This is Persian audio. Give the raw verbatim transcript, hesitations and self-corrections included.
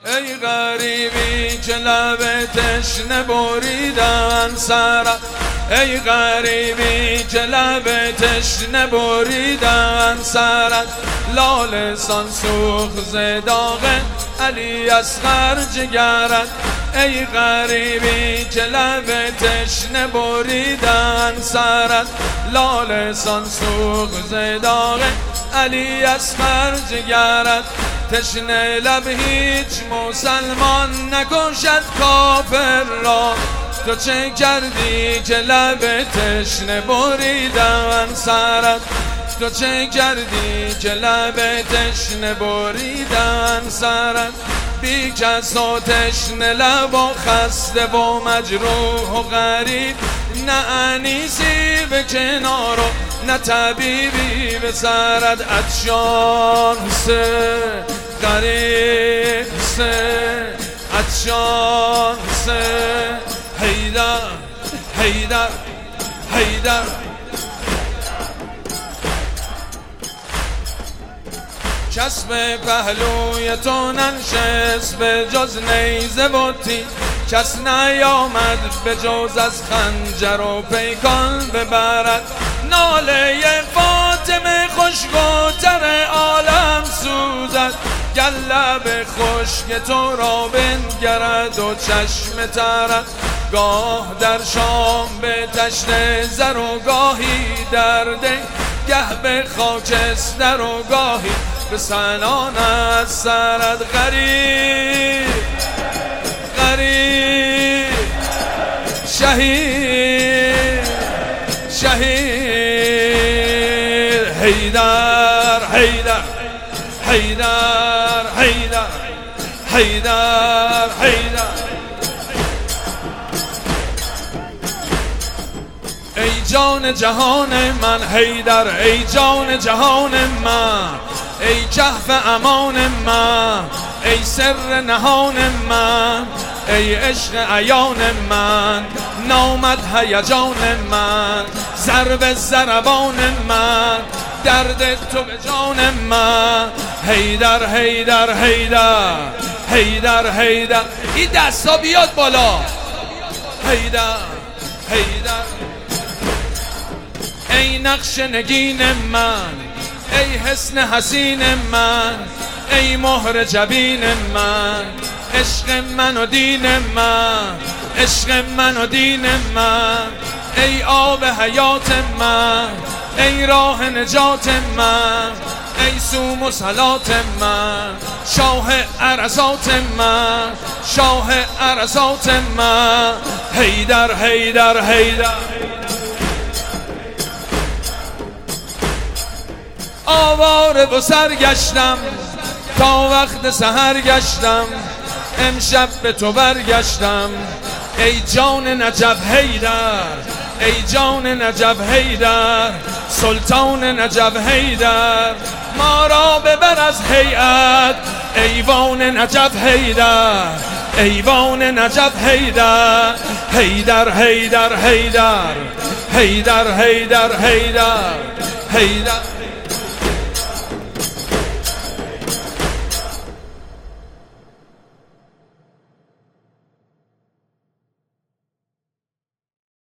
ای غریبی که لب تشنه بریدن سرت، ای غریبی که لب تشنه بریدن سرت، لالسان سوخت ز داغ علی اصغر جگرت، ای غریبی که لب تشنه بریدن سرت، لالسان سوخت ز داغ علی اصغر جگرت، تشنه لب هیچ مسلمان نکشد کافر را، تو چه کردی که لب تشنه بریدن سرت، تو چه کردی که لب تشنه بریدن سرت، بی کس و تشنه لب و خسته و مجروح و غریب، نه انیسی به کنار و نه طبیبی به سرت، عطشان سه غریب سه عطشان سه حیدر حیدر حیدر. کس به پهلوی تو ننشست به جز نیزه و تیر، کس نیامد به جز از خنجر و پیکان ببرد، ناله فاطمه خوشگوتر عالم سوزد، گر لب خشک تو را بنگرد و چشم ترت، گاه در شام به تشت زر و گاهی در دی، گه به خاکستر و گاهی به سنان از سرت، غریب غریب شهید شهید حیدر حیدر حیدر حیدر حیدر حیدر. ای جان جهان من حیدر، ای جان جهان من، ای کهف امان من، ای سر نهان من، ای عشق عیان من، نامد هیجان من، ضرب ضربان من، درد تو به جان من، حیدر حیدر حیدر حیدر حیدر. این دستا بیاد بالا، حیدر حیدر. ای نقش نگین من، ای حسن حسین من، ای مهر جبین من، عشق من و دین من، عشق من و دین من، ای آب حیات من، ای راه نجات من، ای سوم و صلات من، شاه عرصات من، شاه عرصات من، حیدر حیدر حیدر. آواره و سرگشتم تا وقت سحر گشتم، امشب به تو برگشتم، ای جان نجف حیدر، ای جان نجف حیدر، سلطان نجف حیدر، ما را ببر از هیئت، ایوان نجف حیدر، ایوان نجف حیدر، حیدر حیدر حیدر حیدر حیدر حیدر حیدر.